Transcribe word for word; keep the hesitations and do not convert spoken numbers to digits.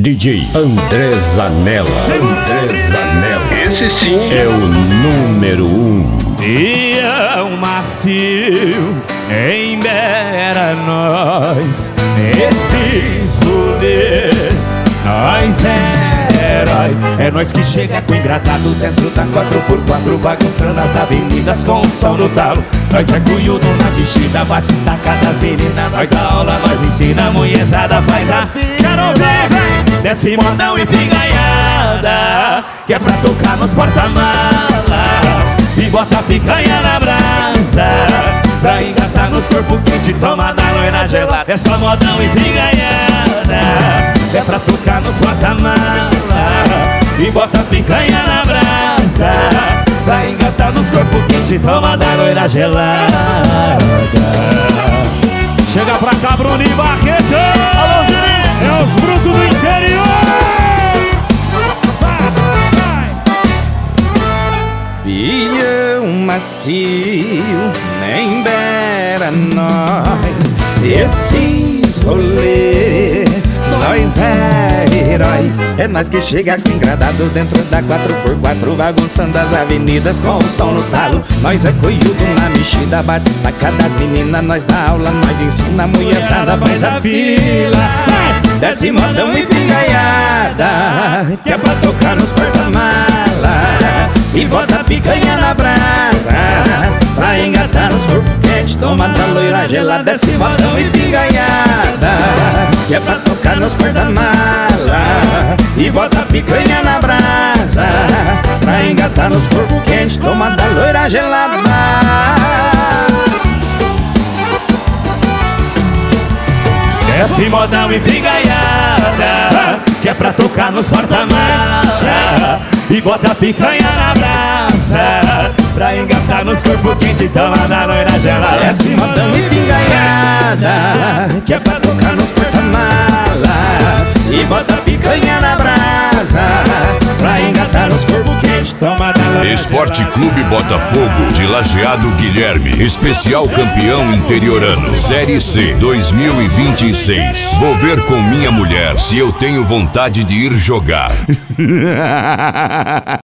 D J André Zanella. André Zanella. Esse sim é o número um. Pião macio, embera nós, esses rolê, nós é herói. É nós que chega com engradado dentro da quatro por quatro, bagunçando as avenidas com o som no talo. Nós é cunhudo na vestida, bate estaca das meninas. Nós dá aula, nós ensina, a mulherzada faz a... Quero ouvir, vem! Desce modão e piganhada, que é pra tocar nos porta-mala. E bota a picanha na brasa, pra engatar nos corpos quentes, toma da loira gelada. É só modão e picanhada, é pra tocar nos porta-mala. E bota a picanha na brasa, pra engatar nos corpos quentes, toma da loira gelada. Chega pra cá, Bruno e Barreto. Alô, Ziri! É os brutos do interior. Pião macio, nem dera nós, esses rolê, nós é herói. É nós que chega aqui engradado dentro da quatro por quatro, bagunçando as avenidas com o som no talo. Nós é coiudo na mexida, bate estaca das meninas. Nós dá aula, nós ensina, a mulherzada faz a fila. Desce modão e pingaiada, que é pra tocar nos porta-mala. E bota a picanha na brasa, pra engatar nos corpos quentes, toma da loira gelada. Desce modão e pingaiada, que é pra tocar nos porta-mala. E bota a picanha na brasa, pra engatar nos corpos quentes, toma da loira gelada. Desce modão e pingaiada, que é pra tocar nos porta-mala. E bota a picanha na brasa, pra engatar nos corpos quentes, toma da loira gelada. Desce modão e pingaiada, que é pra tocar nos porta-mala. E bota a picanha na brasa, pra engatar nos corpos quentes, toma da loira gelada. Esporte Clube Botafogo de Lajeado Guilherme, especial campeão interiorano, Série C dois mil e vinte e seis. Vou ver com minha mulher se eu tenho vontade de ir jogar.